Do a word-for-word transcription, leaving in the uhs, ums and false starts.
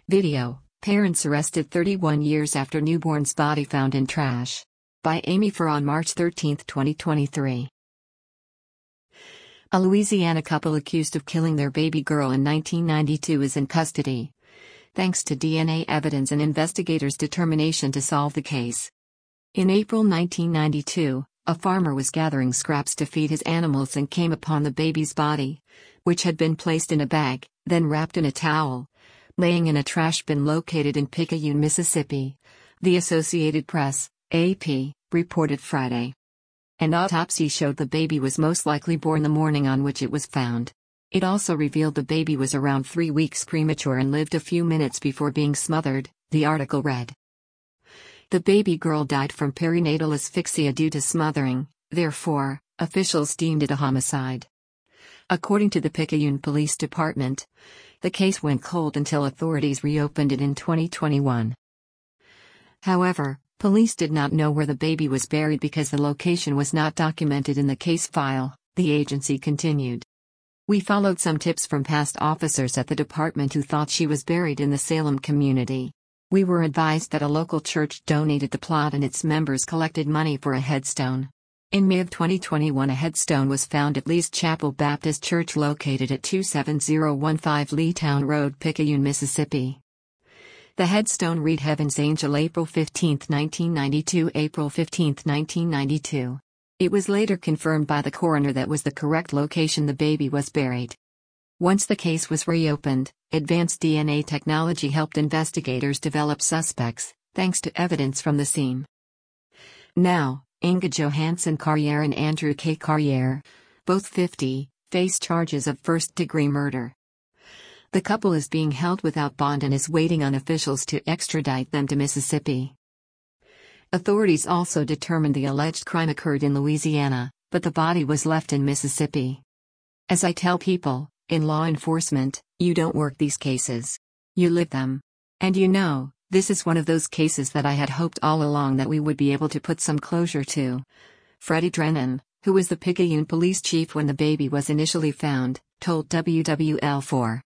Video: Parents arrested thirty-one years after newborn's body found in trash. By Amy Farr on March thirteenth, twenty twenty-three. A Louisiana couple accused of killing their baby girl in nineteen ninety-two is in custody, thanks to D N A evidence and investigators' determination to solve the case. In April nineteen ninety-two, a farmer was gathering scraps to feed his animals and came upon the baby's body, which had been placed in a bag, then wrapped in a towel, laying in a trash bin located in Picayune, Mississippi. The Associated Press, A P, reported Friday. An autopsy showed the baby was most likely born the morning on which it was found. It also revealed the baby was around three weeks premature and lived a few minutes before being smothered, the article read. The baby girl died from perinatal asphyxia due to smothering, therefore, officials deemed it a homicide. According to the Picayune Police Department, the case went cold until authorities reopened it in twenty twenty-one. However, police did not know where the baby was buried because the location was not documented in the case file, the agency continued. We followed some tips from past officers at the department who thought she was buried in the Salem community. We were advised that a local church donated the plot and its members collected money for a headstone. In May of twenty twenty-one, a headstone was found at Lee's Chapel Baptist Church located at two seven zero one five Leetown Road, Picayune, Mississippi. The headstone read Heaven's Angel, April fifteenth, nineteen ninety-two, April fifteenth, nineteen ninety-two. It was later confirmed by the coroner that was the correct location the baby was buried. Once the case was reopened, advanced D N A technology helped investigators develop suspects, thanks to evidence from the scene. Now, Inga Johansson Carriere and Andrew K. Carriere, both fifty, face charges of first-degree murder. The couple is being held without bond and is waiting on officials to extradite them to Mississippi. Authorities also determined the alleged crime occurred in Louisiana, but the body was left in Mississippi. As I tell people, in law enforcement, you don't work these cases. You live them. And you know, this is one of those cases that I had hoped all along that we would be able to put some closure to. Freddie Drennan, who was the Picayune police chief when the baby was initially found, told W W L four.